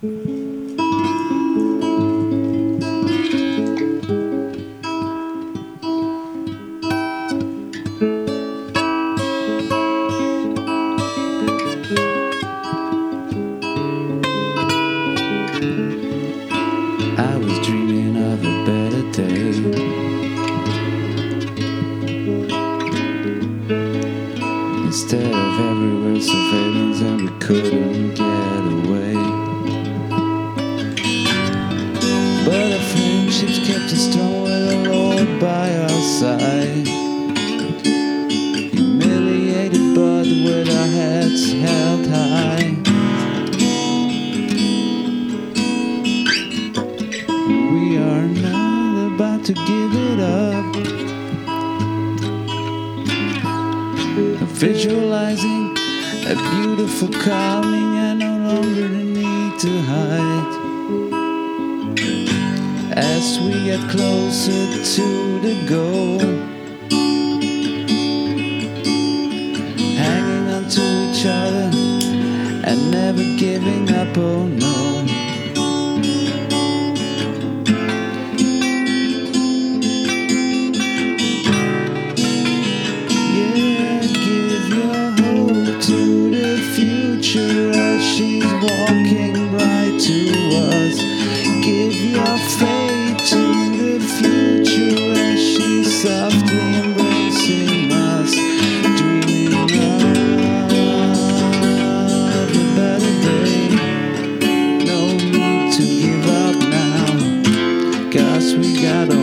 I was dreaming of a better day. Instead of everywhere surveillance and we couldn't get away. But our friendships kept us strong with the Lord by our side. Humiliated but with our heads held high. We are now about to give it up. Visualizing a beautiful calming and no longer the need to hide. As we get closer to the goal, hanging on to each other and never giving up, oh no. To the future as she's walking right to us. Give your faith to the future as she's softly embracing us. Dreaming of a better day. No need to give up now, 'cause we got all